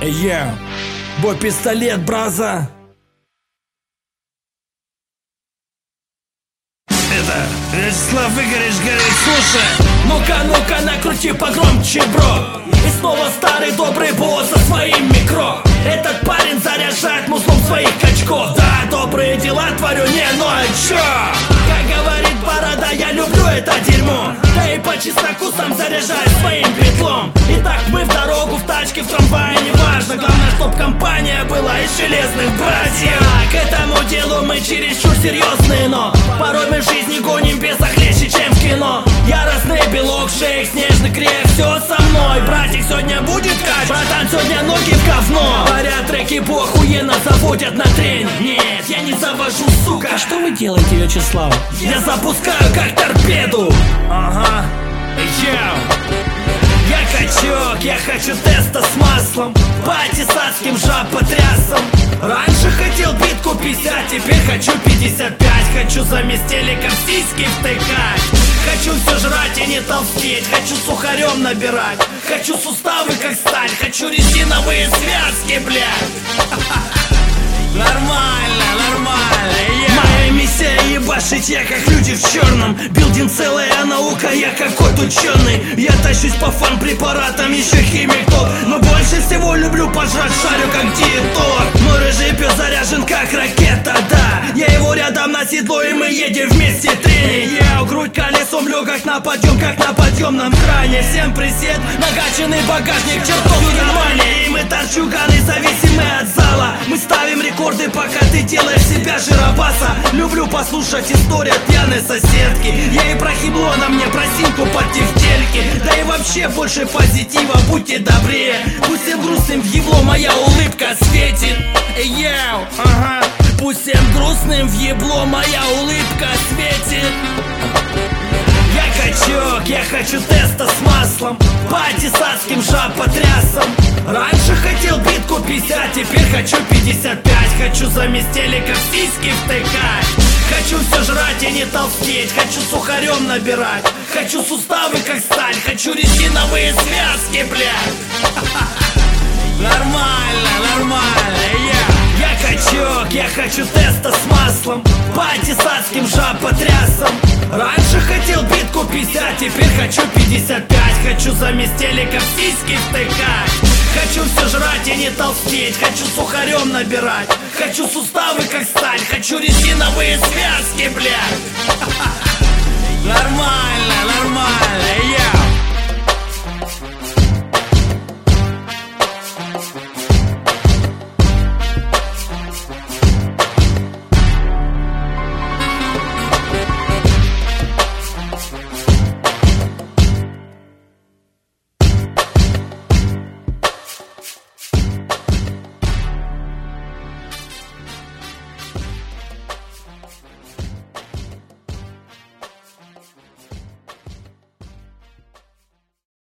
Бой пистолет, браза. Это Вячеслав Игоревич говорит, слушай. Ну-ка, накрути погромче, бро. И снова старый добрый босс со своим микро. Этот парень заряжает музлом своих качков. Да, добрые дела творю, не, ну а чё? Как говорит Борода, я люблю это дерьмо. Да и по чесноку сам заряжаю своим петлом. Итак, мы в дорогу, в тачке, в трамвае, неважно. Главное, чтоб компания была из железных братьев. К этому делу мы чересчур серьезные, но порой мы в жизни гоним безохлеще, чем в кино. Яростный белок, шейк, снежный крек, все со мной. Братик, сегодня будет кач, братан, сегодня ноги в говно. Говорят, треки охуенно заводят на трень. Нет, я не завожу, сука. А что вы делаете, Вячеслав? Я запускаю как торпеду. Ага, я качок, я хочу теста с маслом. Пати с адским жаботрясом. Раньше хотел битку 50, теперь хочу 55. Хочу заместь телека в сиськи втыкать. Хочу все жрать и не толстеть. Хочу сухарем набирать. Хочу суставы как сталь. Хочу резиновые связки, блядь. Нормально. Моя миссия ебашить, я как люди в черном. Билдинг целая наука, я какой-то ученый. Я тащусь по фан-препаратам, еще химик тот. Но больше всего люблю пожрать, шарю как диетолог. Мой рыжий пес заряжен как ракета, да. Я его рядом на седло и мы едем вместе тренинг. Я грудь колесом лег как на подъемном кране. Всем присед, накачанный багажник, чертовки нормальные. И мы торчуганы, зависимые от зала. Мы ставим рекорды, пока ты делаешь себя жиробаса. Люблю послушать историю от пьяной соседки. Я и про хибло на мне, про синку под тефтельки. Да и вообще больше позитива, будьте добрее. Пусть всем грустным в ебло моя улыбка светит. Пусть всем грустным в ебло моя улыбка светит. Я качок, я хочу теста с маслом. Пати с адским жаботрясом. Раньше хотел битку 50, теперь хочу 55. Хочу заместь телека в сиськи втыкать. Хочу все жрать и не толстеть. Хочу сухарем набирать. Хочу суставы как сталь. Хочу резиновые связки, блядь. Нормально, Я качок, я хочу теста с маслом. Пати с адским жаботрясом. Раньше хотел битку 50, теперь хочу 55. Хочу заместь телека в сиськи втыкать. Хочу все жрать и не толстеть. Хочу сухарем набирать. Хочу суставы как сталь. Хочу резиновые связки, блядь. Нормально,